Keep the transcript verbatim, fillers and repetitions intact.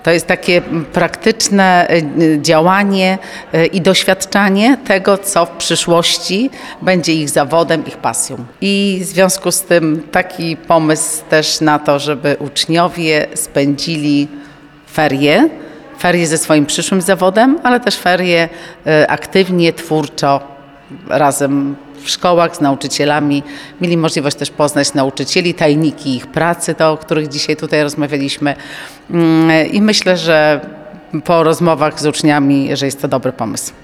To jest takie praktyczne działanie i doświadczanie tego, co w przyszłości będzie ich zawodem, ich pasją. I w związku z tym taki pomysł też na to, żeby uczniowie spędzili ferie, ferie ze swoim przyszłym zawodem, ale też ferie aktywnie, twórczo, razem w szkołach z nauczycielami. Mieli możliwość też poznać nauczycieli, tajniki ich pracy, to, o których dzisiaj tutaj rozmawialiśmy. I myślę, że po rozmowach z uczniami, że jest to dobry pomysł.